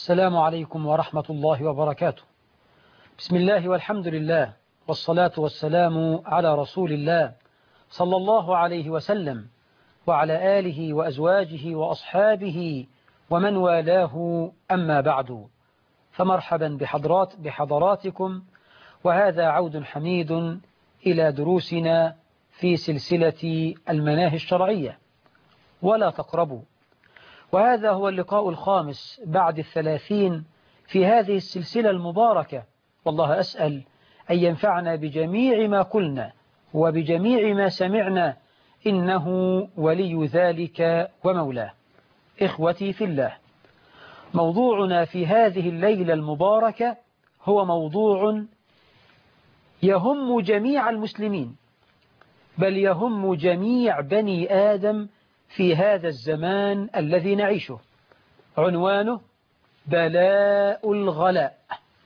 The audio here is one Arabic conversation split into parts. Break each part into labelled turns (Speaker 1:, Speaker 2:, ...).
Speaker 1: السلام عليكم ورحمة الله وبركاته. بسم الله والحمد لله والصلاة والسلام على رسول الله صلى الله عليه وسلم وعلى آله وأزواجه وأصحابه ومن والاه، أما بعد، فمرحبا بحضراتكم، وهذا عود حميد إلى دروسنا في سلسلة المناهي الشرعية ولا تقربوا، وهذا هو اللقاء الخامس بعد 30 في هذه السلسلة المباركة، والله أسأل أن ينفعنا بجميع ما قلنا وبجميع ما سمعنا، إنه ولي ذلك ومولاه. إخوتي في الله، موضوعنا في هذه الليلة المباركة هو موضوع يهم جميع المسلمين، بل يهم جميع بني آدم في هذا الزمان الذي نعيشه. عنوانه بلاء الغلاء.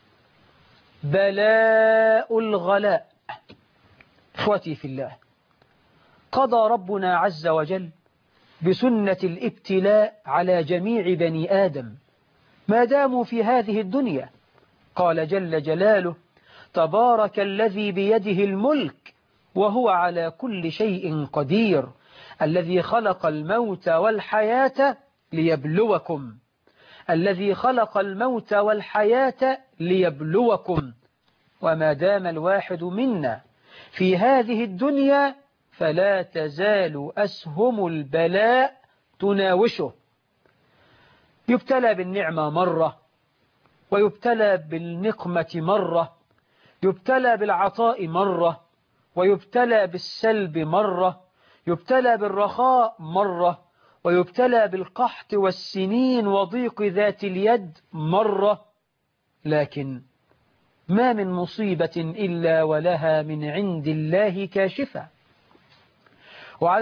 Speaker 1: بلاء الغلاء. إخوتي في الله، قضى ربنا عز وجل بسنة الابتلاء على جميع بني آدم ما داموا في هذه الدنيا. قال جل جلاله: تبارك الذي بيده الملك وهو على كل شيء قدير، الذي خلق الموت والحياة ليبلوكم. الذي خلق الموت والحياة ليبلوكم. وما دام الواحد منا في هذه الدنيا فلا تزال أسهم البلاء تناوشه. يبتلى بالنعمة مرة، ويبتلى بالنقمة مرة، يبتلى بالعطاء مرة، ويبتلى بالسلب مرة، يبتلى بالرخاء مرة، ويبتلى بالقحط والسنين وضيق ذات اليد مرة. لكن ما من مصيبة إلا ولها من عند الله كاشفة. وعلى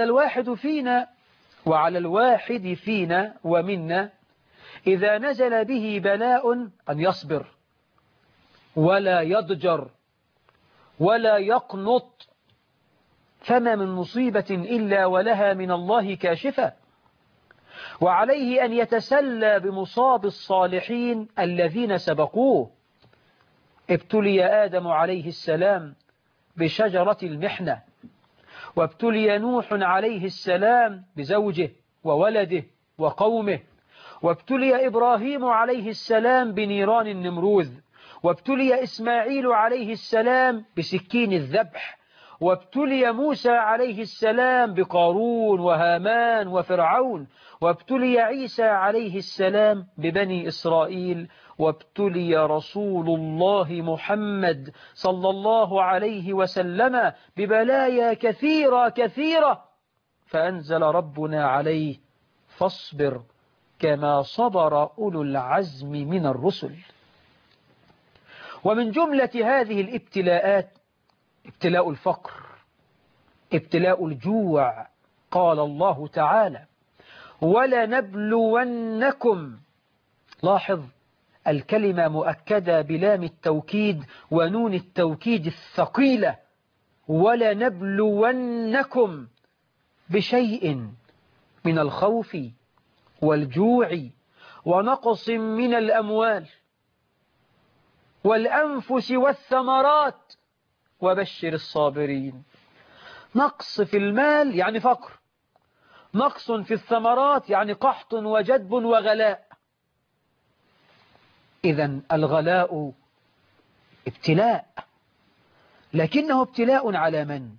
Speaker 1: الواحد فينا ومنا إذا نزل به بلاء أن يصبر ولا يضجر ولا يقنط، فما من مصيبة إلا ولها من الله كاشفة. وعليه أن يتسلى بمصاب الصالحين الذين سبقوه. ابتلي آدم عليه السلام بشجرة المحنة، وابتلي نوح عليه السلام بزوجه وولده وقومه، وابتلي إبراهيم عليه السلام بنيران النمروذ، وابتلي إسماعيل عليه السلام بسكين الذبح، وابتلي موسى عليه السلام بقارون وهامان وفرعون، وابتلي عيسى عليه السلام ببني إسرائيل، وابتلي رسول الله محمد صلى الله عليه وسلم ببلايا كثيرة كثيرة، فأنزل ربنا عليه: فاصبر كما صبر أولو العزم من الرسل. ومن جملة هذه الابتلاءات ابتلاء الفقر، ابتلاء الجوع. قال الله تعالى: ولنبلونكم. لاحظ الكلمة مؤكدة بلام التوكيد ونون التوكيد الثقيلة: ولنبلونكم بشيء من الخوف والجوع ونقص من الأموال والأنفس والثمرات وبشر الصابرين. نقص في المال يعني فقر، نقص في الثمرات يعني قحط وجدب وغلاء. إذن الغلاء ابتلاء، لكنه ابتلاء على من؟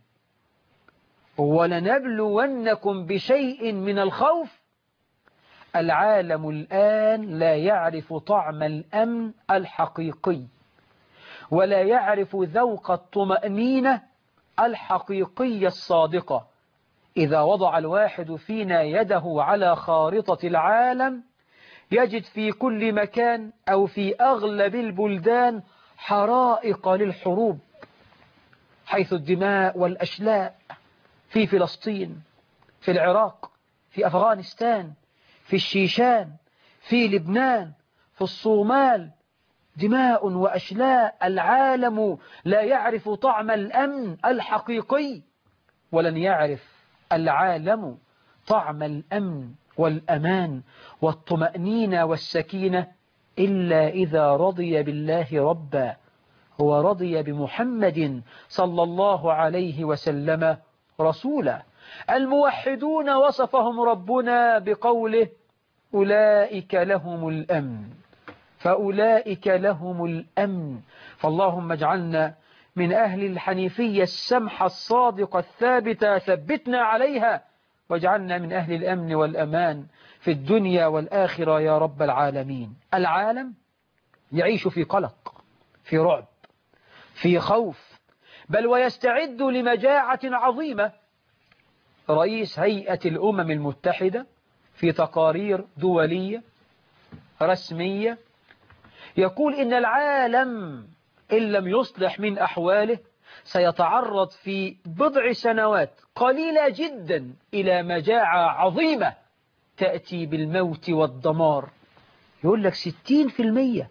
Speaker 1: ولنبلونكم بشيء من الخوف. العالم الآن لا يعرف طعم الأمن الحقيقي، ولا يعرف ذوق الطمأنينة الحقيقية الصادقة. إذا وضع الواحد فينا يده على خارطة العالم يجد في كل مكان أو في أغلب البلدان حرائق للحروب، حيث الدماء والأشلاء في فلسطين، في العراق، في أفغانستان، في الشيشان، في لبنان، في الصومال، دماء وأشلاء. العالم لا يعرف طعم الأمن الحقيقي، ولن يعرف العالم طعم الأمن والأمان والطمأنينة والسكينة إلا إذا رضي بالله ربا ورضي بمحمد صلى الله عليه وسلم رسولا. الموحدون وصفهم ربنا بقوله أولئك لهم الأمن، فأولئك لهم الأمن. فاللهم اجعلنا من أهل الحنيفية السمحة الصادقة الثابتة، ثبتنا عليها، واجعلنا من أهل الأمن والأمان في الدنيا والآخرة يا رب العالمين. العالم يعيش في قلق، في رعب، في خوف، بل ويستعد لمجاعة عظيمة. رئيس هيئة الأمم المتحدة في تقارير دولية رسمية يقول إن العالم إن لم يصلح من أحواله سيتعرض في بضع سنوات قليلة جدا إلى مجاعة عظيمة تأتي بالموت والدمار. يقول لك 60%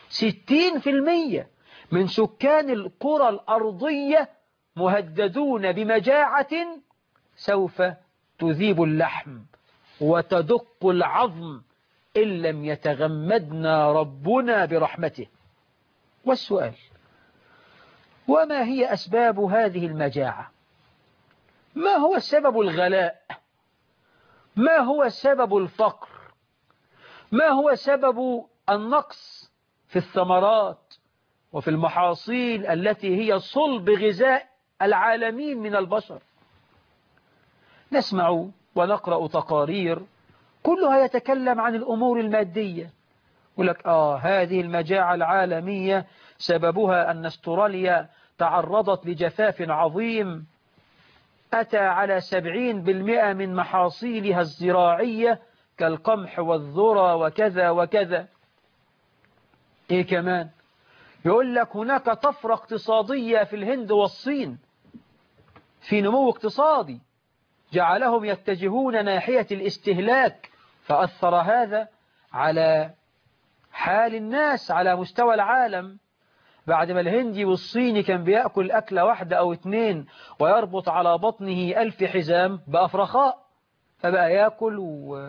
Speaker 1: من سكان القرى الأرضية مهددون بمجاعة سوف تذيب اللحم وتدق العظم إن لم يتغمدنا ربنا برحمته. والسؤال: وما هي أسباب هذه المجاعة؟ ما هو سبب الغلاء؟ ما هو سبب الفقر؟ ما هو سبب النقص في الثمرات وفي المحاصيل التي هي صلب غذاء العالمين من البشر؟ نسمع ونقرأ تقارير كلها يتكلم عن الأمور المادية. يقول لك هذه المجاعة العالمية سببها أن استراليا تعرضت لجفاف عظيم أتى على 70% من محاصيلها الزراعية كالقمح والذرة وكذا وكذا. إيه كمان؟ يقول لك هناك طفرة اقتصادية في الهند والصين، في نمو اقتصادي جعلهم يتجهون ناحية الاستهلاك، فأثر هذا على حال الناس على مستوى العالم. بعد ما الهندي والصيني كان بيأكل أكلة واحدة أو 2 ويربط على بطنه 1000 حزام، بقى في رخاء، فبقى يأكل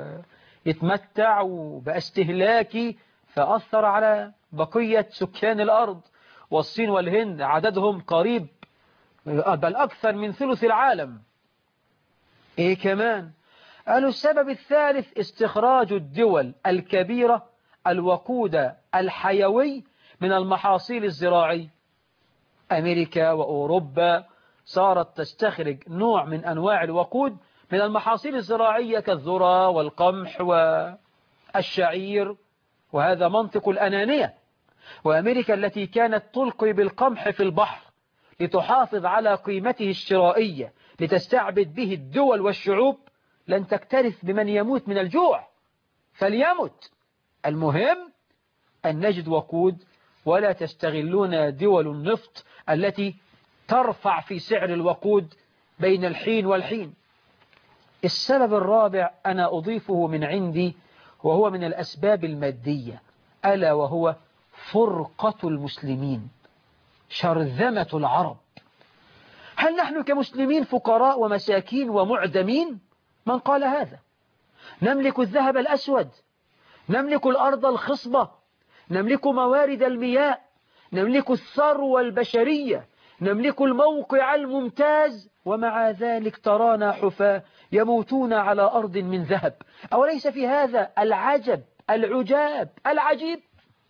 Speaker 1: ويتمتع وبقى استهلاكي، فأثر على بقية سكان الأرض. والصين والهند عددهم قريب بل أكثر من ثلث العالم. إيه كمان؟ قالوا السبب الثالث استخراج الدول الكبيرة الوقود الحيوي من المحاصيل الزراعية. أمريكا وأوروبا صارت تستخرج نوع من أنواع الوقود من المحاصيل الزراعية كالذرة والقمح والشعير، وهذا منطق الأنانية. وأمريكا التي كانت تلقي بالقمح في البحر لتحافظ على قيمته الشرائية لتستعبد به الدول والشعوب لن تكترث بمن يموت من الجوع، فليمت، المهم أن نجد وقود ولا تستغلون دول النفط التي ترفع في سعر الوقود بين الحين والحين. السبب الرابع أنا أضيفه من عندي وهو من الأسباب المادية، ألا وهو فرقة المسلمين، شرذمة العرب. هل نحن كمسلمين فقراء ومساكين ومعدمين؟ من قال هذا؟ نملك الذهب الأسود، نملك الأرض الخصبة، نملك موارد المياه، نملك الثروة البشرية، نملك الموقع الممتاز، ومع ذلك ترانا حفاة يموتون على أرض من ذهب. أوليس في هذا العجب العجاب العجيب؟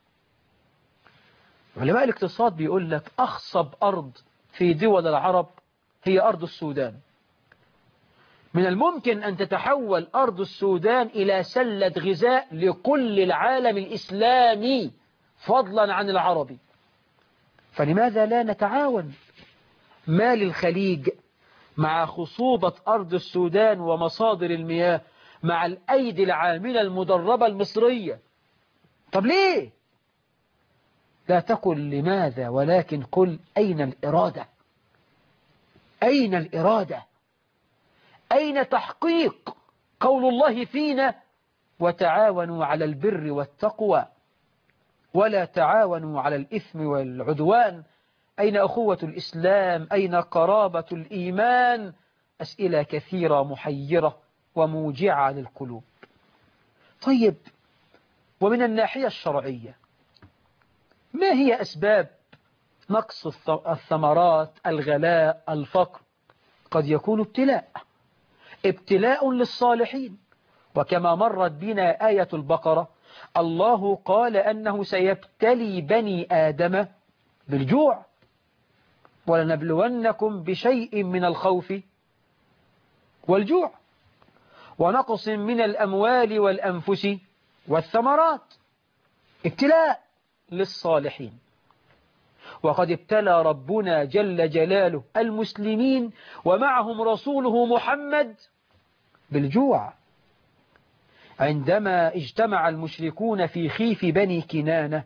Speaker 1: علماء الاقتصاد بيقول لك أخصب أرض في دول العرب هي أرض السودان. من الممكن أن تتحول أرض السودان إلى سلة غذاء لكل العالم الإسلامي فضلا عن العربي. فلماذا لا نتعاون؟ ما للخليج مع خصوبة أرض السودان ومصادر المياه مع الأيدي العاملة المدربة المصرية؟ طب ليه؟ لا تقل لماذا، ولكن قل أين الإرادة؟ أين الإرادة؟ أين تحقيق قول الله فينا وتعاونوا على البر والتقوى ولا تعاونوا على الإثم والعدوان؟ أين أخوة الإسلام؟ أين قرابة الإيمان؟ أسئلة كثيرة محيرة وموجعة للقلوب. طيب ومن الناحية الشرعية ما هي أسباب نقص الثمرات، الغلاء، الفقر؟ قد يكون ابتلاء للصالحين، وكما مرت بنا آية البقرة الله قال أنه سيبتلي بني آدم بالجوع، ولنبلونكم بشيء من الخوف والجوع ونقص من الأموال والأنفس والثمرات. ابتلاء للصالحين. وقد ابتلى ربنا جل جلاله المسلمين ومعهم رسوله محمد بالجوع، عندما اجتمع المشركون في خيف بني كنانة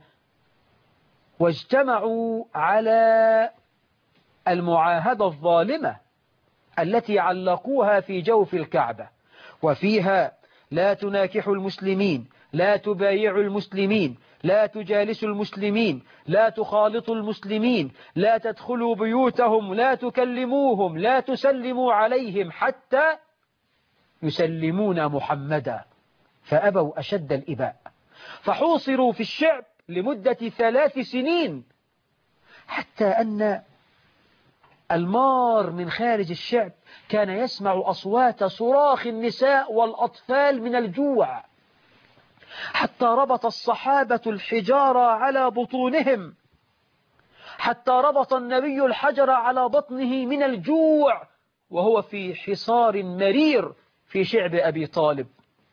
Speaker 1: واجتمعوا على المعاهدة الظالمة التي علقوها في جوف الكعبة، وفيها لا تناكحوا المسلمين، لا تبايعوا المسلمين، لا تجالسوا المسلمين، لا تخالطوا المسلمين، لا تدخلوا بيوتهم، لا تكلموهم، لا تسلموا عليهم حتى يسلمون محمدا. فأبوا أشد الإباء، فحوصروا في الشعب لمدة 3 سنين، حتى أن المار من خارج الشعب كان يسمع أصوات صراخ النساء والأطفال من الجوع، حتى ربط الصحابة الحجارة على بطونهم، حتى ربط النبي الحجر على بطنه من الجوع وهو في حصار مرير في شعب أبي طالب.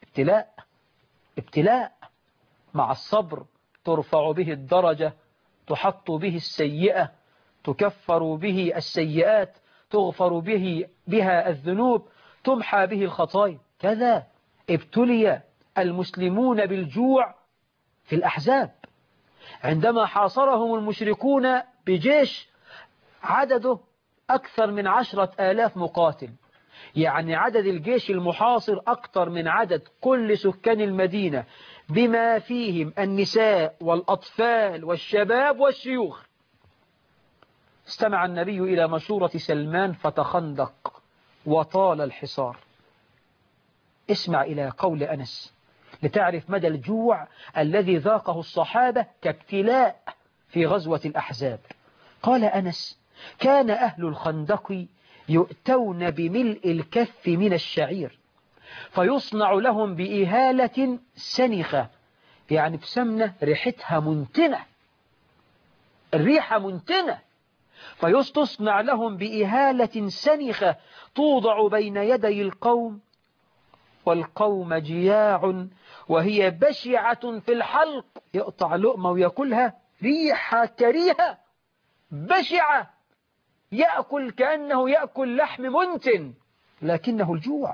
Speaker 1: ابتلاء مع الصبر ترفع به الدرجة، تحط به السيئة، تكفر به السيئات، تغفر بها الذنوب، تمحى به الخطايا. كذا ابتلي المسلمون بالجوع في الأحزاب، عندما حاصرهم المشركون بجيش عدده أكثر من 10,000 مقاتل، يعني عدد الجيش المحاصر أكثر من عدد كل سكان المدينة بما فيهم النساء والأطفال والشباب والشيوخ. استمع النبي إلى مشورة سلمان فتخندق وطال الحصار. اسمع إلى قول أنس لتعرف مدى الجوع الذي ذاقه الصحابة كابتلاء في غزوة الأحزاب. قال أنس: كان أهل الخندق يؤتون بملء الكف من الشعير فيصنع لهم بإهالة سنخة، يعني بسمنة ريحتها منتنة، الريحة منتنة، فيستصنع لهم بإهالة سنخة توضع بين يدي القوم، والقوم جياع وهي بشعة في الحلق، يقطع لقمة ويأكلها ريحة كريهة بشعة، يأكل كأنه يأكل لحم منتن، لكنه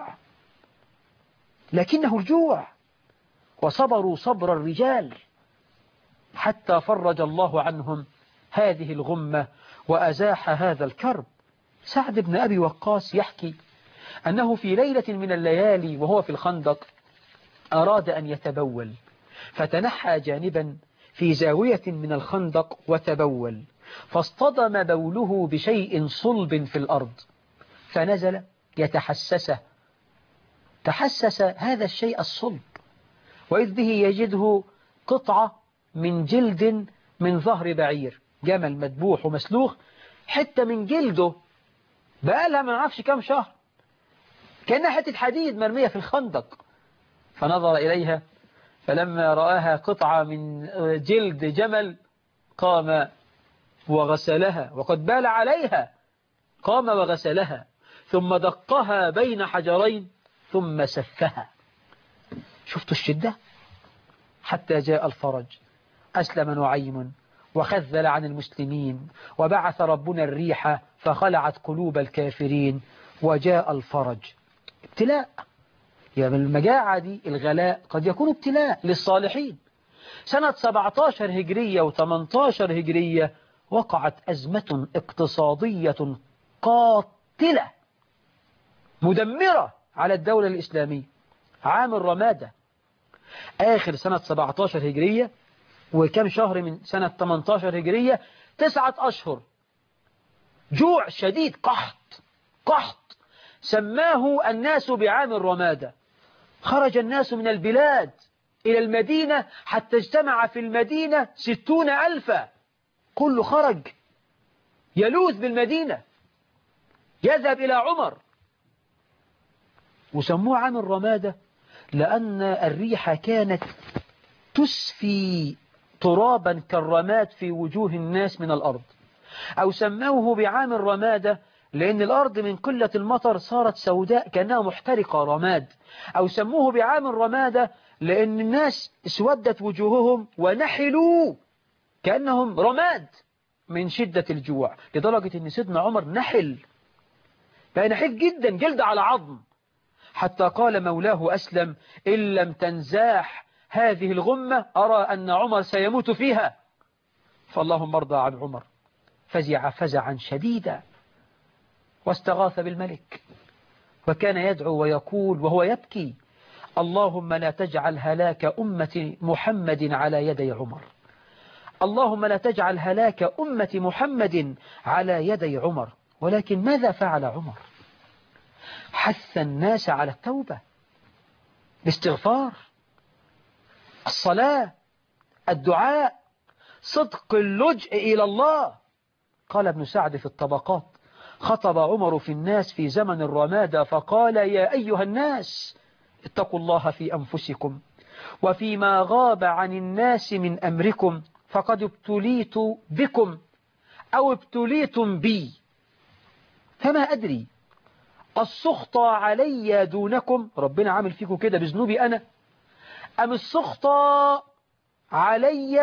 Speaker 1: الجوع. وصبروا صبر الرجال حتى فرج الله عنهم هذه الغمة وأزاح هذا الكرب. سعد بن أبي وقاص يحكي أنه في ليلة من الليالي وهو في الخندق أراد أن يتبول، فتنحى جانبا في زاوية من الخندق وتبول، فاصطدم بوله بشيء صلب في الأرض، فنزل يتحسسه، تحسس هذا الشيء الصلب، وإذ به يجده قطعة من جلد من ظهر بعير، جمل مذبوح ومسلوخ، حتة من جلده بقالها ما نعرفش كام شهر، كأنها حتة حديد مرمية في الخندق. فنظر إليها فلما رآها قطعة من جلد جمل قام وغسلها، وقد بال عليها، قام وغسلها ثم دقها بين حجرين ثم سفها. شفتوا الشدة؟ حتى جاء الفرج، أسلم نعيم وخذل عن المسلمين، وبعث ربنا الريح فخلعت قلوب الكافرين، وجاء الفرج. ابتلاء، يعني المجاعة دي، الغلاء قد يكون ابتلاء للصالحين. سنة 17 هجرية و18 هجرية وقعت أزمة اقتصادية قاتلة مدمرة على الدولة الإسلامية. عام الرمادة، آخر سنة 17 هجرية وكم شهر من سنة 18 هجرية، 9 أشهر جوع شديد، قحط سماه الناس بعام الرمادة. خرج الناس من البلاد إلى المدينة حتى اجتمع في المدينة 60,000، كله خرج يلوذ بالمدينة يذهب إلى عمر. وسموه عام الرمادة لأن الريح كانت تسفي ترابا كالرماد في وجوه الناس من الأرض، أو سموه بعام الرمادة لأن الأرض من قلة المطر صارت سوداء كأنها محترقة رماد، أو سموه بعام الرمادة لأن الناس اسودت وجوههم ونحلوا كأنهم رماد من شدة الجوع، لدرجة أن سيدنا عمر نحل، بقى نحيف جدا جلد على عظم، حتى قال مولاه أسلم: إن لم تنزاح هذه الغمة أرى أن عمر سيموت فيها. فاللهم ارضى عن عمر. فزع فزعا شديدا واستغاث بالملك، وكان يدعو ويقول وهو يبكي: اللهم لا تجعل هلاك أمة محمد على يدي عمر، اللهم لا تجعل هلاك أمة محمد على يدي عمر. ولكن ماذا فعل عمر؟ حث الناس على التوبة، الاستغفار، الصلاة، الدعاء، صدق اللجء إلى الله. قال ابن سعد في الطبقات: خطب عمر في الناس في زمن الرمادة فقال: يا أيها الناس اتقوا الله في أنفسكم وفيما غاب عن الناس من أمركم، فقد ابتليت بكم أو ابتليتم بي، فما أدري السخط علي دونكم، ربنا عامل فيكم كده بذنوبي أنا، أم السخط علي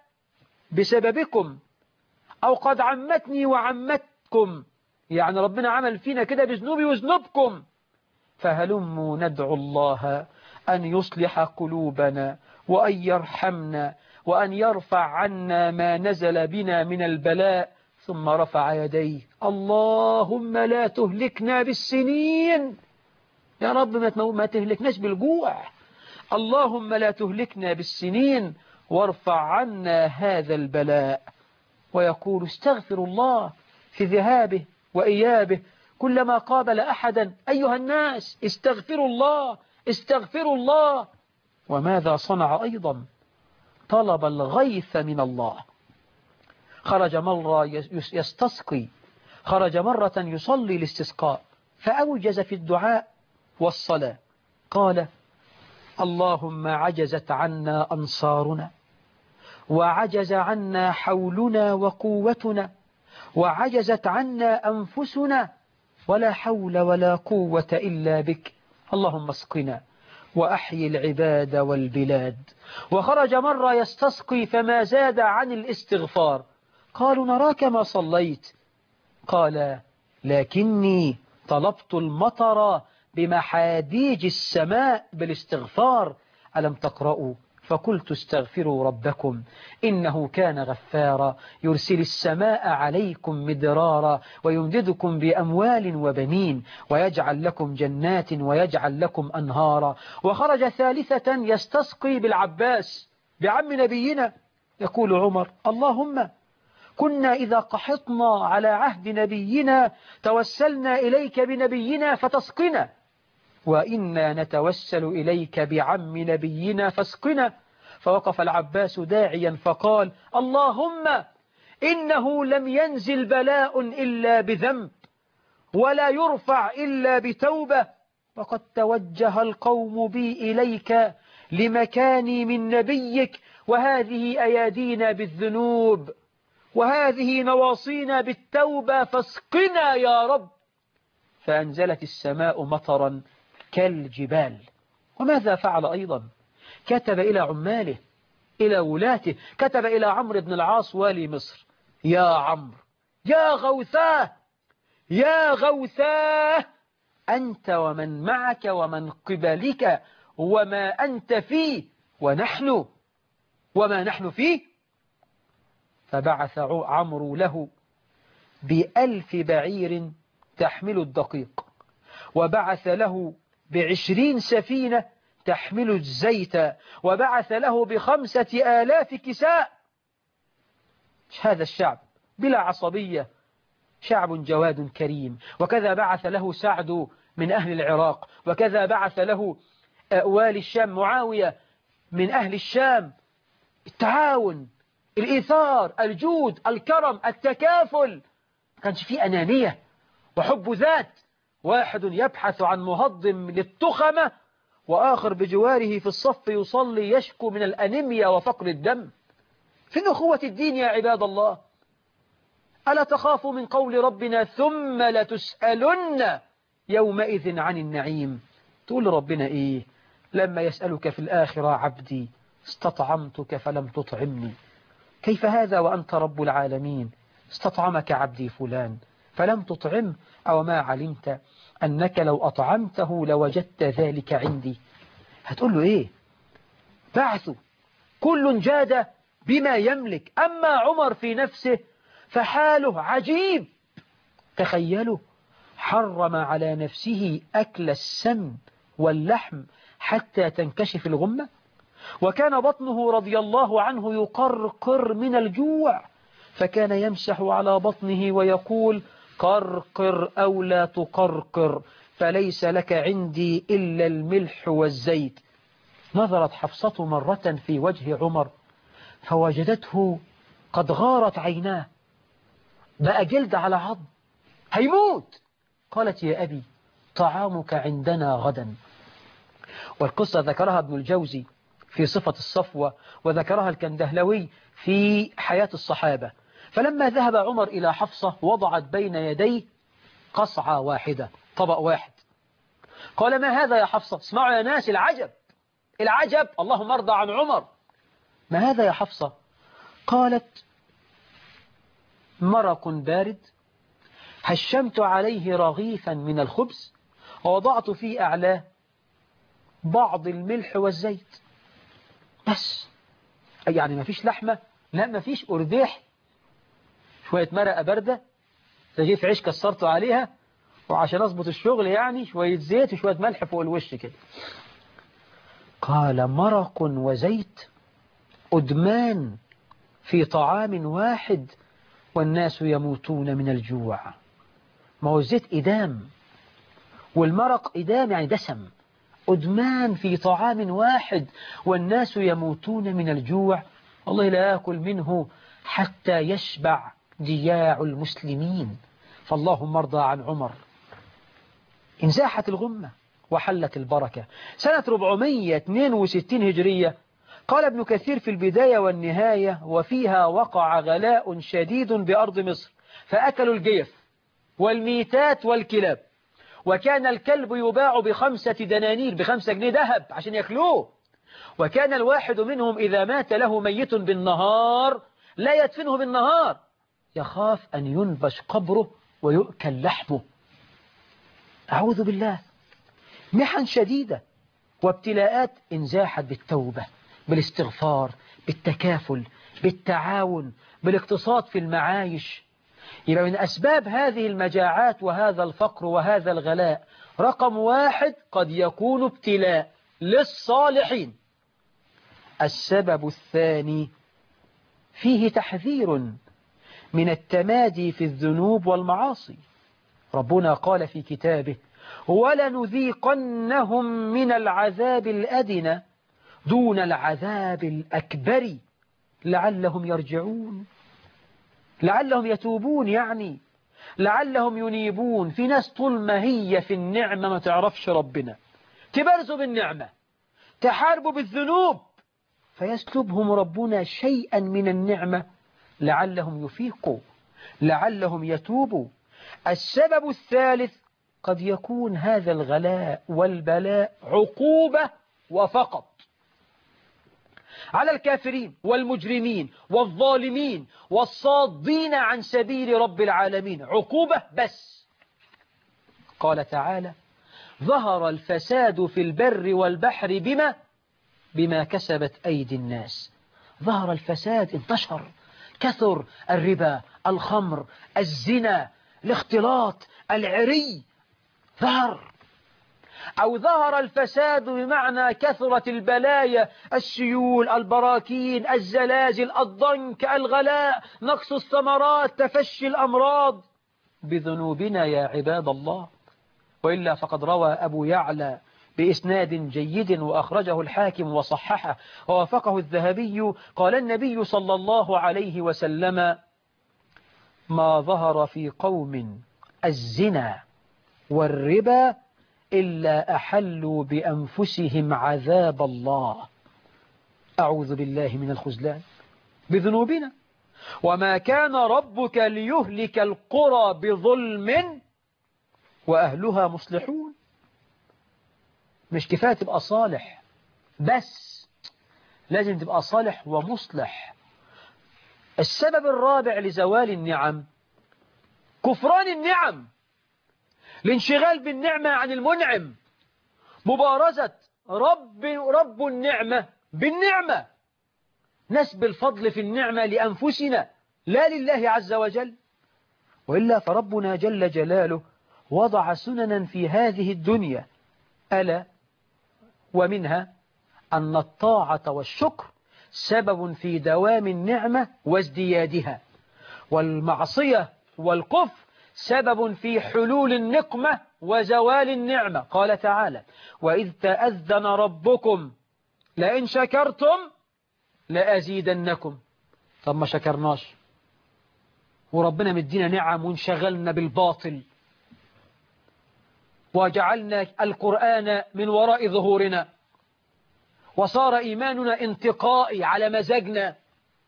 Speaker 1: بسببكم، أو قد عمتني وعمتكم، يعني ربنا عمل فينا كده بذنوبي وذنوبكم. فهلموا ندعو الله أن يصلح قلوبنا وأن يرحمنا وأن يرفع عنا ما نزل بنا من البلاء. ثم رفع يديه: اللهم لا تهلكنا بالسنين، يا رب ما تهلكناش بالجوع، اللهم لا تهلكنا بالسنين وارفع عنا هذا البلاء. ويقول: استغفر الله في ذهابه وإيابه، كلما قابل أحدا: أيها الناس استغفروا الله استغفروا الله. وماذا صنع أيضا؟ طلب الغيث من الله. خرج مرة يستسقي، خرج مرة يصلي الاستسقاء، فأوجز في الدعاء والصلاة، قال: اللهم عجزت عنا أنصارنا، وعجز عنا حولنا وقوتنا، وعجزت عنا أنفسنا، ولا حول ولا قوة إلا بك، اللهم اسقنا وأحيي العباد والبلاد. وخرج مرة يستسقي فما زاد عن الاستغفار، قالوا: نراك ما صليت، قال: لكني طلبت المطر بمحاديج السماء بالاستغفار، ألم تقرأوا؟ فقلت: استغفروا ربكم إنه كان غفارا يرسل السماء عليكم مدرارا ويمددكم بأموال وبنين ويجعل لكم جنات ويجعل لكم أنهارا. وخرج ثالثة يستسقي بالعباس بعم نبينا، يقول عمر: اللهم كنا إذا قحطنا على عهد نبينا توسلنا إليك بنبينا فتسقنا، وإنا نتوسل إليك بعم نبينا فاسقنا. فوقف العباس داعيا فقال: اللهم إنه لم ينزل بلاء إلا بذنب ولا يرفع إلا بتوبة، وقد توجه القوم بي إليك لمكاني من نبيك، وهذه أيادينا بالذنوب وهذه نواصينا بالتوبة، فاسقنا يا رب. فأنزلت السماء مطرا كالجبال. وماذا فعل أيضا؟ كتب إلى عماله إلى ولاته، كتب إلى عمرو بن العاص والي مصر: يا عمرو، يا غوثاه، يا غوثاه، أنت ومن معك ومن قبلك وما أنت فيه، ونحن وما نحن فيه. فبعث عمرو له ب1,000 بعير تحمل الدقيق، وبعث له ب20 سفينة تحمل الزيت، وبعث له ب5,000 كساء. هذا الشعب بلا عصبية، شعب جواد كريم. وكذا بعث له سعد من أهل العراق، وكذا بعث له والي الشام معاوية من أهل الشام، التعاون، الإيثار، الجود، الكرم، التكافل، ما كانش فيه أنانية وحب ذات. واحد يبحث عن مهضم للتخمة وآخر بجواره في الصف يصلي يشكو من الأنيميا وفقر الدم. فين أخوة الدين يا عباد الله؟ ألا تخافوا من قول ربنا ثم لتسألن يومئذ عن النعيم؟ تقول ربنا إيه لما يسألك في الآخرة عبدي استطعمتك فلم تطعمني؟ كيف هذا وأنت رب العالمين؟ استطعمك عبدي فلان فلم تطعم، أو ما علمت أنك لو أطعمته لوجدت ذلك عندي؟ هتقول له إيه؟ بعثه كل جاد بما يملك. أما عمر في نفسه فحاله عجيب. تخيلوا، حرم على نفسه أكل السمن واللحم حتى تنكشف الغمة، وكان بطنه رضي الله عنه يقرقر من الجوع، فكان يمسح على بطنه ويقول قرقر أو لا تقرقر، فليس لك عندي إلا الملح والزيت. نظرت حفصة مرة في وجه عمر فوجدته قد غارت عيناه، بقى جلد على عظم، هيموت. قالت يا أبي طعامك عندنا غدا. والقصة ذكرها ابن الجوزي في صفة الصفوة، وذكرها الكندهلوي في حياة الصحابة. فلما ذهب عمر إلى حفصة وضعت بين يديه قصعة واحدة، طبق واحد. قال ما هذا يا حفصة؟ اسمعوا يا ناس، العجب العجب، اللهم ارضى عن عمر. ما هذا يا حفصة؟ قالت مرق بارد هشمت عليه رغيفا من الخبز ووضعت في أعلاه بعض الملح والزيت بس. يعني ما فيش لحمة؟ لا ما فيش، أرداح، شوية مرقة باردة، تجيب عيش كسرته عليها، وعشان أضبط الشغل يعني شوية زيت وشوية ملح فوق الوش كده. قال مرق وزيت أدمان في طعام واحد والناس يموتون من الجوع. ما هو الزيت إدام والمرق إدام يعني دسم، أدمان في طعام واحد والناس يموتون من الجوع. والله لا يأكل منه حتى يشبع جياع المسلمين. فاللهم ارضى عن عمر. انزاحت الغمة وحلت البركة. سنة 462 هجرية قال ابن كثير في البداية والنهاية وفيها وقع غلاء شديد بأرض مصر، فأكلوا الجيف والميتات والكلاب، وكان الكلب يباع ب5 دنانير، ب5 جنيه ذهب عشان يأكلوه. وكان الواحد منهم إذا مات له ميت بالنهار لا يدفنه بالنهار، يخاف أن ينبش قبره ويؤكل لحمه. أعوذ بالله. محن شديدة وابتلاءات انزاحت بالتوبة، بالاستغفار، بالتكافل، بالتعاون، بالاقتصاد في المعايش. يبقى من أسباب هذه المجاعات وهذا الفقر وهذا الغلاء رقم 1 قد يكون ابتلاء للصالحين. السبب الثاني فيه تحذير من التمادي في الذنوب والمعاصي. ربنا قال في كتابه ولنذيقنهم من العذاب الأدنى دون العذاب الأكبر لعلهم يرجعون، لعلهم يتوبون، يعني لعلهم ينيبون. في ناس طول ما هي في النعمة ما تعرفش ربنا، تبرزوا بالنعمة، تحاربوا بالذنوب، فيسلبهم ربنا شيئا من النعمة لعلهم يفيقوا، لعلهم يتوبوا. السبب الثالث قد يكون هذا الغلاء والبلاء عقوبة وفقط على الكافرين والمجرمين والظالمين والصادين عن سبيل رب العالمين، عقوبة بس. قال تعالى ظهر الفساد في البر والبحر بما كسبت أيدي الناس. ظهر الفساد، انتشر، كثر الربا، الخمر، الزنا، الاختلاط، العري، ظهر. أو ظهر الفساد بمعنى كثرة البلايا، السيول، البراكين، الزلازل، الضنك، الغلاء، نقص الثمرات، تفشي الأمراض بذنوبنا يا عباد الله. وإلا فقد روى أبو يعلى بإسناد جيد وأخرجه الحاكم وصححه ووافقه الذهبي. قال النبي صلى الله عليه وسلم: ما ظهر في قوم الزنا والربا إلا أحلوا بأنفسهم عذاب الله. أعوذ بالله من الخذلان بذنوبنا. وما كان ربك ليهلك القرى بظلم وأهلها مصلحون. مش كفاية تبقى صالح بس، لازم تبقى صالح ومصلح. السبب الرابع لزوال النعم كفران النعم، الانشغال بالنعمة عن المنعم، مبارزة رب النعمة بالنعمة، نسب الفضل في النعمة لأنفسنا لا لله عز وجل. وإلا فربنا جل جلاله وضع سننا في هذه الدنيا، ألا ومنها أن الطاعة والشكر سبب في دوام النعمة وازديادها، والمعصية والكفر سبب في حلول النقمة وزوال النعمة. قال تعالى: وإذ تأذن ربكم لئن شكرتم لأزيدنكم. طب ما شكرناش وربنا مدينا نعم وانشغلنا بالباطل وجعلنا القرآن من وراء ظهورنا وصار إيماننا انتقائي على مزاجنا،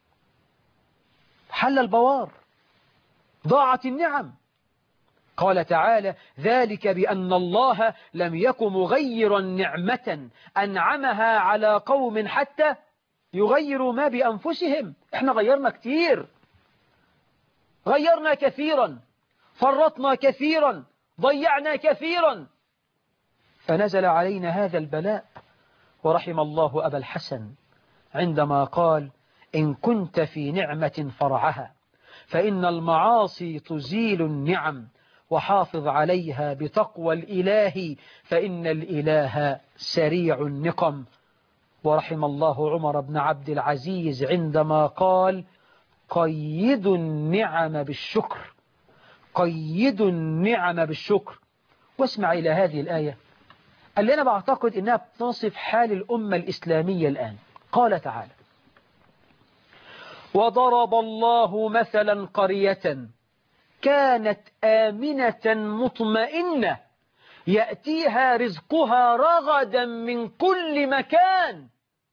Speaker 1: حل البوار، ضاعت النعم. قال تعالى: ذلك بأن الله لم يك مغيرا نعمة أنعمها على قوم حتى يغيروا ما بأنفسهم. احنا غيرنا كتير، غيرنا كثيرا، فرطنا كثيرا، ضيعنا كثيرا، فنزل علينا هذا البلاء. ورحم الله أبا الحسن عندما قال: إن كنت في نعمة فرعها فإن المعاصي تزيل النعم، وحافظ عليها بتقوى الإله فإن الإله سريع النقم. ورحم الله عمر بن عبد العزيز عندما قال: قيدوا النعم بالشكر، قيدوا النعم بالشكر. واسمع إلى هذه الآية اللي أنا بعتقد إنها بتصف حال الأمة الإسلامية الآن. قال تعالى: وضرب الله مثلا قرية كانت آمنة مطمئنة يأتيها رزقها رغدا من كل مكان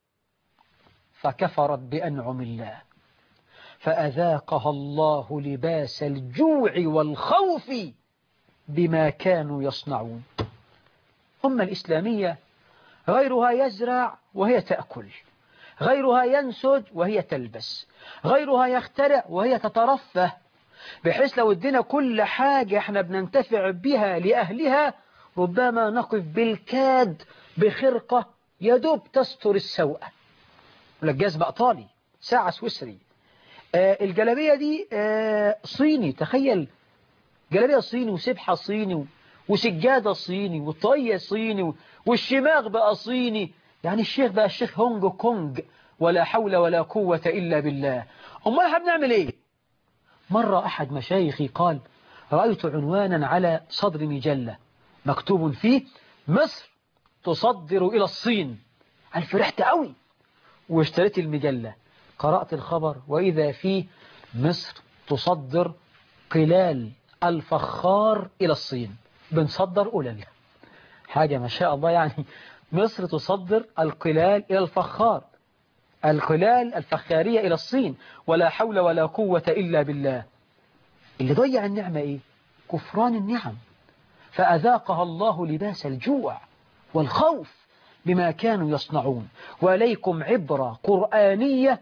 Speaker 1: فكفرت بأنعم الله فأذاقها الله لباس الجوع والخوف بما كانوا يصنعون. أمة الإسلامية غيرها يزرع وهي تأكل، غيرها ينسج وهي تلبس، غيرها يخترع وهي تترفه، بحيث لو ادينا كل حاجة احنا بننتفع بها لأهلها ربما نقف بالكاد بخرقة يدوب تستر السوء. الجزمة إيطالي، ساعة سويسري، الجلابية دي صيني، تخيل جلابية صيني وسبحة صيني وسجادة صيني والطاقية صيني والشماغ بقى صيني، يعني الشيخ بقى الشيخ هونج كونج، ولا حول ولا قوة إلا بالله. أمال احنا بنعمل إيه؟ مرة أحد مشايخي قال: رأيت عنوانا على صدر مجلة مكتوب فيه: مصر تصدر إلى الصين. أنا فرحت قوي واشتريت المجلة، قرأت الخبر وإذا فيه: مصر تصدر قلال الفخار إلى الصين. بنصدر قلل، حاجة ما شاء الله يعني. مصر تصدر القلال إلى الفخار، القلال الفخارية إلى الصين، ولا حول ولا قوة إلا بالله. اللي ضيع النعمة إيه؟ كفران النعم، فأذاقها الله لباس الجوع والخوف بما كانوا يصنعون. وإليكم عبرة قرآنية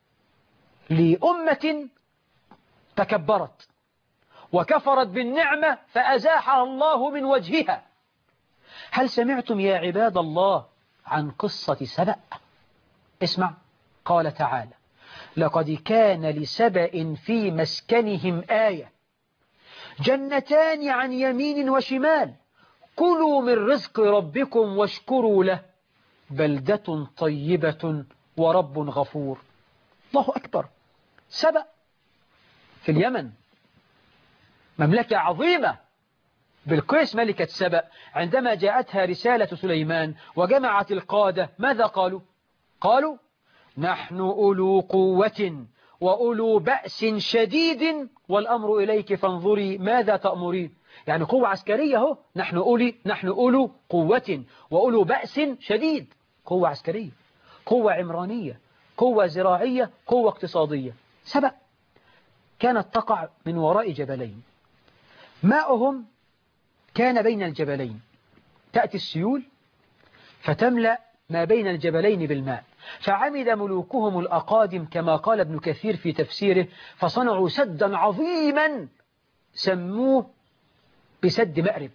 Speaker 1: لأمة تكبرت وكفرت بالنعمة فأزاحها الله من وجهها. هل سمعتم يا عباد الله عن قصة سبأ؟ اسمع، قال تعالى: لقد كان لسبأ في مسكنهم آية، جنتان عن يمين وشمال، كلوا من رزق ربكم واشكروا له بلدة طيبة ورب غفور. الله أكبر. سبأ في اليمن، مملكة عظيمة بلقيس ملكة سبأ عندما جاءتها رسالة سليمان وجمعت القادة ماذا قالوا؟ قالوا نحن أولو قوة وأولو بأس شديد والأمر إليك فانظري ماذا تأمرين. يعني قوة عسكرية هو، نحن أولو قوة وأولو بأس شديد، قوة عسكرية، قوة عمرانية، قوة زراعية، قوة اقتصادية. سبأ كانت تقع من وراء جبلين، ماؤهم كان بين الجبلين، تأتي السيول فتملأ ما بين الجبلين بالماء، فعمد ملوكهم الأقادم كما قال ابن كثير في تفسيره فصنعوا سدا عظيما سموه بسد مأرب،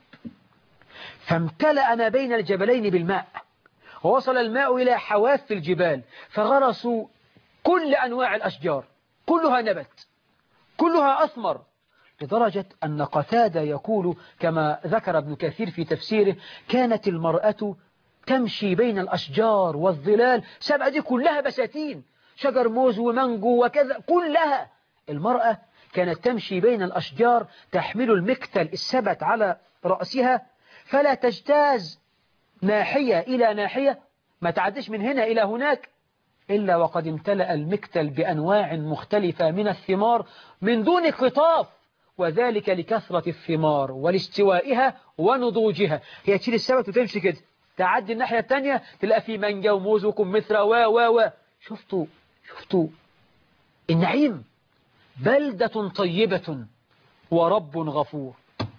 Speaker 1: فامتلأ ما بين الجبلين بالماء، ووصل الماء إلى حواف الجبال، فغرسوا كل أنواع الأشجار، كلها نبت، كلها أثمر، لدرجة أن قتادة يقول كما ذكر ابن كثير في تفسيره كانت المرأة تمشي بين الأشجار والظلال. سبأ دي كلها بساتين، شجر موز ومانجو وكذا، كلها المرأة كانت تمشي بين الأشجار تحمل المكتل السبت على رأسها فلا تجتاز ناحية إلى ناحية، ما تعدش من هنا إلى هناك إلا وقد امتلأ المكتل بأنواع مختلفة من الثمار من دون قطاف، وذلك لكثرة الثمار ولاستوائها ونضوجها. هي تشيل السبت وتمشي كده، تعدي الناحية التانية تلاقي في مانجا وموز وكمثرى و شفتوا النعيم. بلدة طيبة ورب غفور.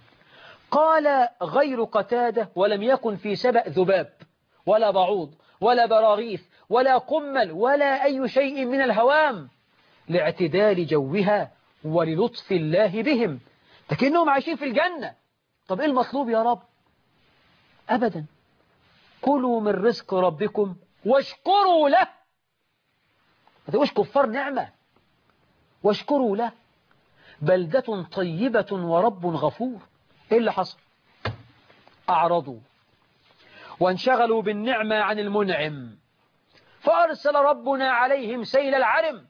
Speaker 1: قال غير قتادة ولم يكن في سبأ ذباب ولا بعوض ولا براغيث ولا قمل ولا أي شيء من الهوام لاعتدال جوها وللطف الله بهم، لكنهم عايشين في الجنة. طب إيه المطلوب يا رب؟ أبدا، كلوا من رزق ربكم واشكروا له. ما تبقوش كفار نعمة، واشكروا له. بلدة طيبة ورب غفور. إيه اللي حصل؟ أعرضوا وانشغلوا بالنعمة عن المنعم، فأرسل ربنا عليهم سيل العرم،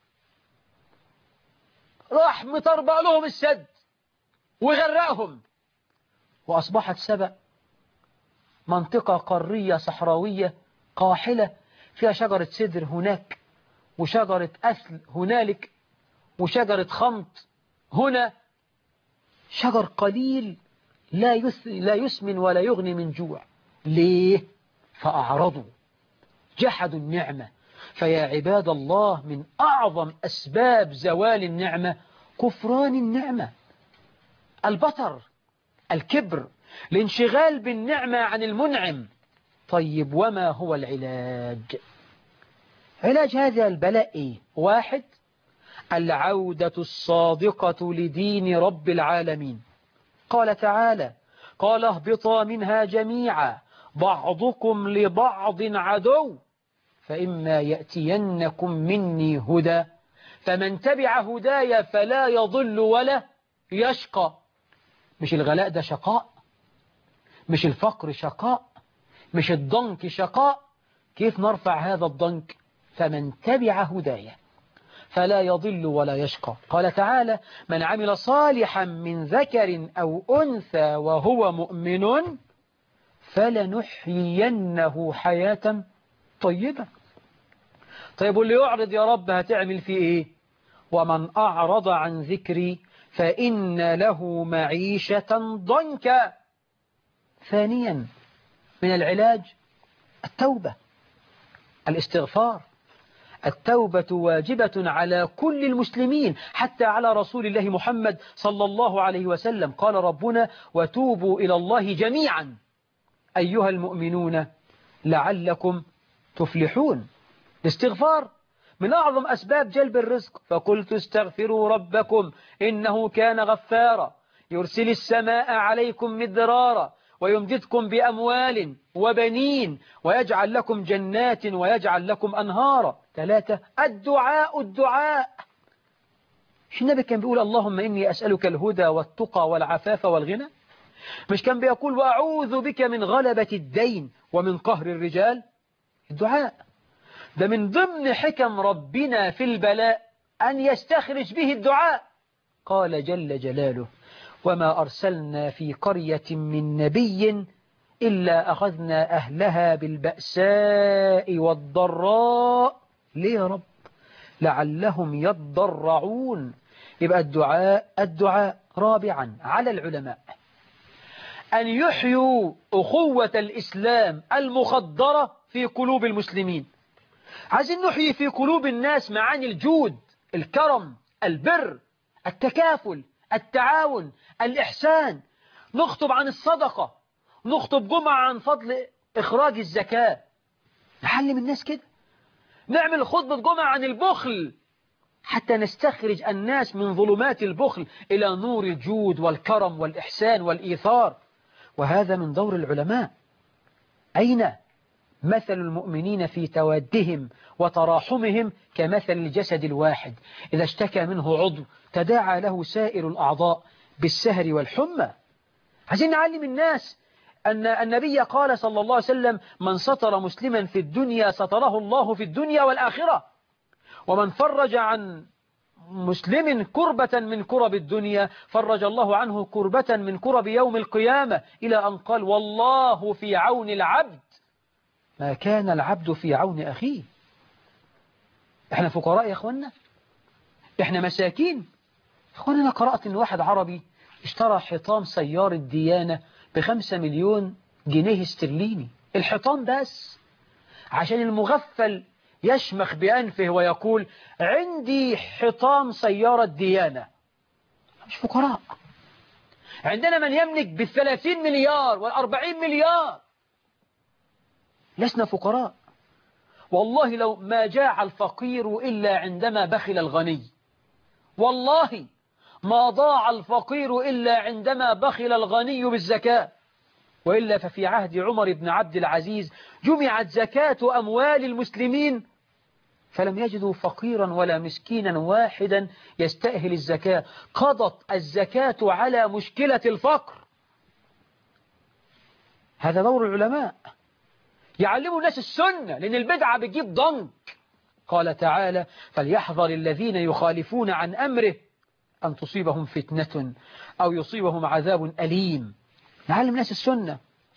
Speaker 1: راح مطربق لهم السد وغرقهم، وأصبحت سبأ منطقة قارية صحراوية قاحلة فيها شجرة سدر هناك وشجرة أثل هنالك وشجرة خمط هنا، شجر قليل لا يسمن ولا يغني من جوع. ليه؟ فأعرضوا، جحدوا النعمة. فيا عباد الله من أعظم أسباب زوال النعمة كفران النعمة، البطر، الكبر، الانشغال بالنعمة عن المنعم. طيب وما هو العلاج؟ علاج هذا البلاء إيه؟ واحد، العودة الصادقة لدين رب العالمين. قال تعالى قال اهبطا منها جميعا بعضكم لبعض عدو فإما يأتينكم مني هدى فمن تبع هدايا فلا يضل ولا يشقى. مش الغلاء ده شقاء؟ مش الفقر شقاء؟ مش الضنك شقاء؟ كيف نرفع هذا الضنك؟ فمن تبع هدايا فلا يضل ولا يشقى. قال تعالى من عمل صالحا من ذكر أو أنثى وهو مؤمن فلنحيينه حياة طيبة. طيب واللي يعرض يا رب هتعمل فيه إيه؟ ومن أعرض عن ذكري فإن له معيشة ضنكا. ثانيا من العلاج التوبة، الاستغفار. التوبة واجبة على كل المسلمين حتى على رسول الله محمد صلى الله عليه وسلم. قال ربنا وتوبوا إلى الله جميعا أيها المؤمنون لعلكم تفلحون. الاستغفار من أعظم أسباب جلب الرزق. فقلت استغفروا ربكم إنه كان غفارا يرسل السماء عليكم مدرارا ويمددكم بأموال وبنين ويجعل لكم جنات ويجعل لكم أنهارا. 3 الدعاء. مش النبي كان بيقول اللهم إني أسألك الهدى والتقى والعفاف والغنى؟ مش كان بيقول وأعوذ بك من غلبة الدين ومن قهر الرجال؟ الدعاء ده من ضمن حكم ربنا في البلاء أن يستخرج به الدعاء. قال جل جلاله وما أرسلنا في قرية من نبي إلا أخذنا أهلها بالبأساء والضراء. ليه يا رب؟ لعلهم يضرعون. يبقى الدعاء رابعا على العلماء أن يحيوا أخوة الإسلام المخدرة في قلوب المسلمين. عايزين نحيي في قلوب الناس معاني الجود، الكرم، البر، التكافل، التعاون، الإحسان. نخطب عن الصدقة، نخطب جمعة عن فضل إخراج الزكاة، نعلم الناس كده. نعمل خطبة جمعة عن البخل حتى نستخرج الناس من ظلمات البخل إلى نور الجود والكرم والإحسان والإيثار. وهذا من دور العلماء. أين مثل المؤمنين في تودهم وتراحمهم كمثل الجسد الواحد إذا اشتكى منه عضو تداعى له سائر الأعضاء بالسهر والحمى. عايزين نعلم الناس أن النبي قال صلى الله عليه وسلم: من ستر مسلما في الدنيا ستره الله في الدنيا والآخرة، ومن فرج عن مسلم كربة من كرب الدنيا فرج الله عنه كربة من كرب يوم القيامة، إلى أن قال: والله في عون العبد ما كان العبد في عون أخيه. احنا فقراء يا اخوانا، احنا مساكين. اخوانا أنا قرأت ان واحد عربي اشترى حيطان سيارة ديانة ب5 مليون جنيه استرليني. الحيطان بس، عشان المغفل يشمخ بأنفه ويقول: عندي حيطان سيارة ديانة. مش فقراء. عندنا من يملك ب30 مليار و40 مليار. لسنا فقراء. والله لو ما جاع الفقير إلا عندما بخل الغني، والله ما ضاع الفقير إلا عندما بخل الغني بالزكاة. وإلا ففي عهد عمر بن عبد العزيز جمعت زكاة أموال المسلمين فلم يجدوا فقيرا ولا مسكينا واحدا يستأهل الزكاة. قضت الزكاة على مشكلة الفقر. هذا دور العلماء، يعلموا الناس السنة، لأن البدعة بتجيب ضنك. قال تعالى: فليحذر الذين يخالفون عن أمره أن تصيبهم فتنة أو يصيبهم عذاب أليم. نعلم الناس السنة.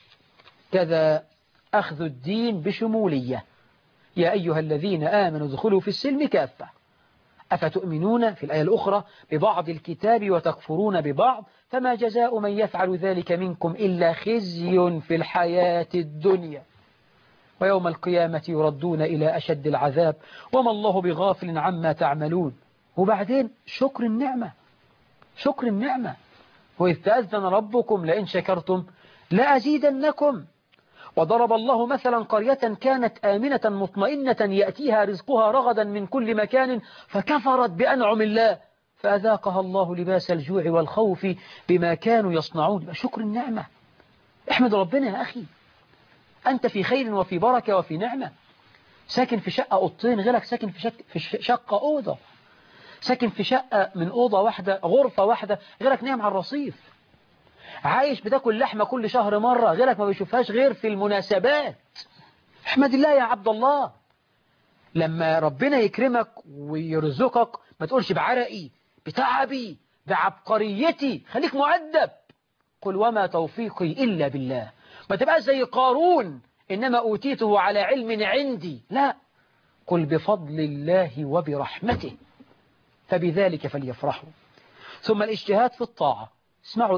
Speaker 1: كذا أخذ الدين بشمولية. يا أيها الذين آمنوا ادخلوا في السلم كافة. أفتؤمنون في الآية الأخرى ببعض الكتاب وتكفرون ببعض، فما جزاء من يفعل ذلك منكم إلا خزي في الحياة الدنيا ويوم القيامة يردون إلى أشد العذاب وما الله بغافل عما تعملون. وبعدين شكر النعمة، شكر النعمة. وإذ تأذن ربكم لئن شكرتم لأزيدنكم. وضرب الله مثلا قرية كانت آمنة مطمئنة يأتيها رزقها رغدا من كل مكان فكفرت بأنعم الله فأذاقها الله لباس الجوع والخوف بما كانوا يصنعون. شكر النعمة. احمد ربنا يا أخي، أنت في خير وفي بركة وفي نعمة. ساكن في شقة أوضتين غيرك ساكن في شقة أوضة، ساكن في شقة من أوضة واحدة غرفة واحدة غيرك نايم على الرصيف، عايش بتاكل لحمة كل شهر مرة غيرك ما بيشوفهاش غير في المناسبات. احمد الله يا عبد الله. لما ربنا يكرمك ويرزقك ما تقولش بعرقي بتعبي بعبقريتي، خليك مؤدب. قل وما توفيقي إلا بالله. ما تبقاش زي قارون إنما أوتيته على علم عندي، لا، قل بفضل الله وبرحمته فبذلك فليفرحوا. ثم الاجتهاد في الطاعة. اسمعوا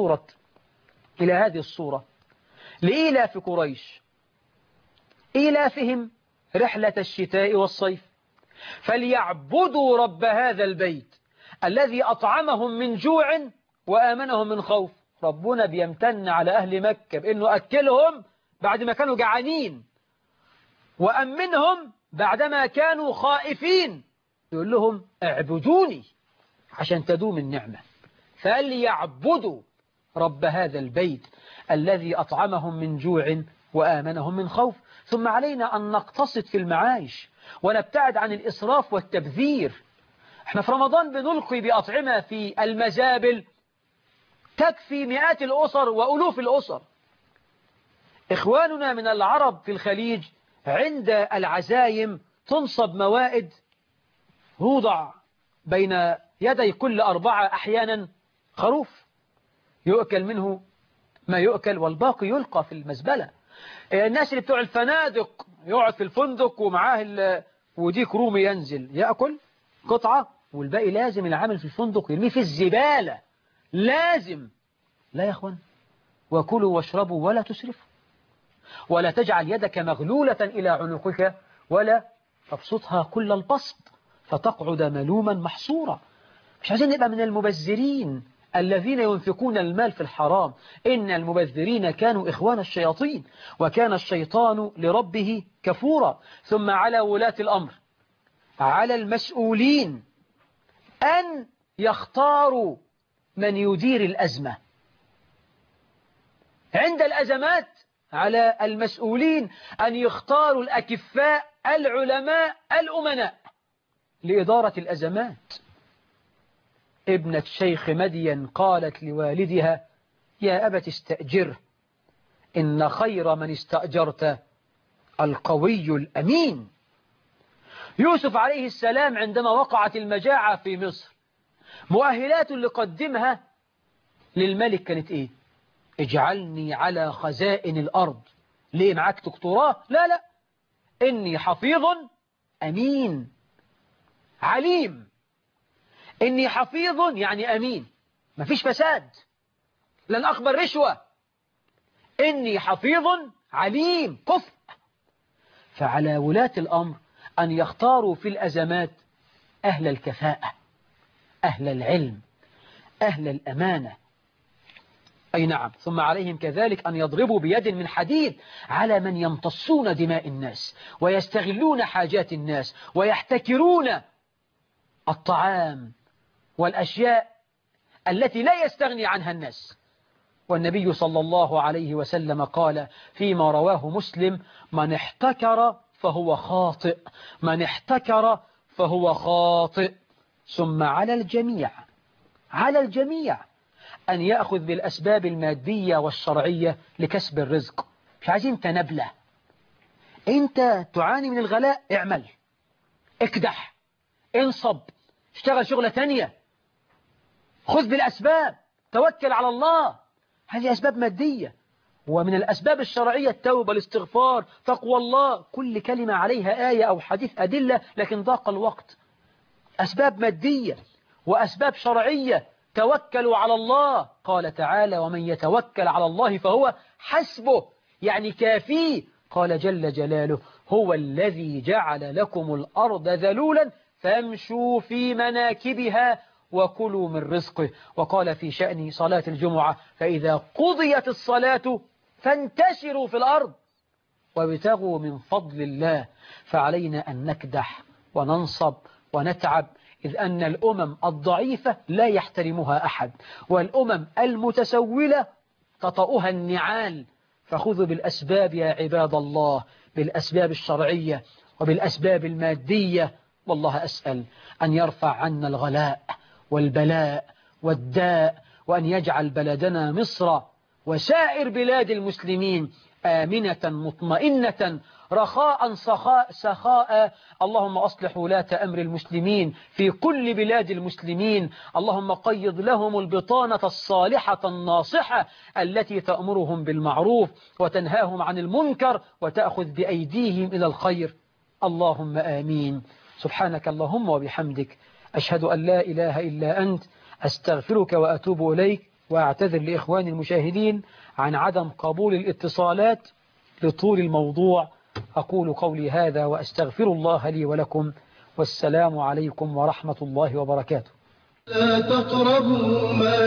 Speaker 1: إلى هذه الصورة لإيلاف قريش، إيلافهم رحلة الشتاء والصيف. فليعبدوا رب هذا البيت الذي أطعمهم من جوع وآمنهم من خوف. ربنا بيمتن على أهل مكة بأنه أكلهم بعد ما كانوا جعانين وأمنهم بعدما كانوا خائفين. يقول لهم اعبدوني عشان تدوم النعمة. فليعبدوا رب هذا البيت الذي أطعمهم من جوع وآمنهم من خوف. ثم علينا أن نقتصد في المعايش ونبتعد عن الإسراف والتبذير. احنا في رمضان بنلقي بأطعمة في المزابل تكفي مئات الأسر وألوف الأسر. إخواننا من العرب في الخليج عند العزايم تنصب موائد توضع بين يدي كل 4 أحيانا خروف يؤكل منه ما يؤكل والباقي يلقى في المزبلة. الناس اللي بتوع الفنادق يقعد في الفندق ومعاه وديك رومي ينزل يأكل قطعة والباقي لازم العامل في الفندق يرميه في الزبالة، لازم. لا يا أخوان، وكلوا واشربوا ولا تسرفوا، ولا تجعل يدك مغلولة إلى عنقك ولا تبسطها كل البسط فتقعد ملوما محصورا. مش عايزين نبقى من المبذرين الذين ينفقون المال في الحرام. إن المبذرين كانوا إخوان الشياطين وكان الشيطان لربه كفورا. ثم على ولاة الأمر، على المسؤولين أن يختاروا من يدير الأزمة. عند الأزمات على المسؤولين أن يختاروا الأكفاء العلماء الأمناء لإدارة الأزمات. ابنة شيخ مدين قالت لوالدها: يا أبت استأجره، إن خير من استأجرت القوي الأمين. يوسف عليه السلام عندما وقعت المجاعة في مصر، مؤهلات اللي قدمها للملك كانت إيه؟ اجعلني على خزائن الأرض. ليه معاك دكتوراه؟ لا لا، إني حفيظ أمين عليم. إني حفيظ يعني أمين، مفيش فساد، لن أقبل رشوة. إني حفيظ عليم كفء. فعلى ولاة الأمر أن يختاروا في الأزمات أهل الكفاءة، أهل العلم، أهل الأمانة. أي نعم. ثم عليهم كذلك أن يضربوا بيد من حديد على من يمتصون دماء الناس ويستغلون حاجات الناس ويحتكرون الطعام والأشياء التي لا يستغني عنها الناس. والنبي صلى الله عليه وسلم قال فيما رواه مسلم: من احتكر فهو خاطئ، من احتكر فهو خاطئ. ثم على الجميع، على الجميع أن يأخذ بالأسباب المادية والشرعية لكسب الرزق. مش عايزين تنبلة. أنت تعاني من الغلاء، اعمل، اكدح، انصب، اشتغل شغلة تانية، خذ بالأسباب، توكل على الله. هذه أسباب مادية. ومن الأسباب الشرعية التوبة، الاستغفار، تقوى الله، كل كلمة عليها آية أو حديث أدلة، لكن ضاق الوقت. أسباب مادية وأسباب شرعية. توكلوا على الله. قال تعالى: ومن يتوكل على الله فهو حسبه، يعني كافيه. قال جل جلاله: هو الذي جعل لكم الأرض ذلولا فامشوا في مناكبها وكلوا من رزقه. وقال في شأن صلاة الجمعة: فإذا قضيت الصلاة فانتشروا في الأرض وابتغوا من فضل الله. فعلينا أن نكدح وننصب ونتعب، إذ أن الأمم الضعيفة لا يحترمها أحد، والأمم المتسولة تطأها النعال. فخذوا بالأسباب يا عباد الله، بالأسباب الشرعية وبالأسباب المادية. والله أسأل أن يرفع عنا الغلاء والبلاء والداء، وأن يجعل بلدنا مصر وسائر بلاد المسلمين آمنة مطمئنة رخاء سخاء. اللهم أصلح ولاة أمر المسلمين في كل بلاد المسلمين. اللهم قيض لهم البطانة الصالحة الناصحة التي تأمرهم بالمعروف وتنهاهم عن المنكر وتأخذ بأيديهم إلى الخير. اللهم آمين. سبحانك اللهم وبحمدك، أشهد أن لا إله إلا أنت، أستغفرك وأتوب إليك. وأعتذر لإخواني المشاهدين عن عدم قبول الاتصالات لطول الموضوع. أقول قولي هذا وأستغفر الله لي ولكم، والسلام عليكم ورحمة الله وبركاته.
Speaker 2: لا تقربوا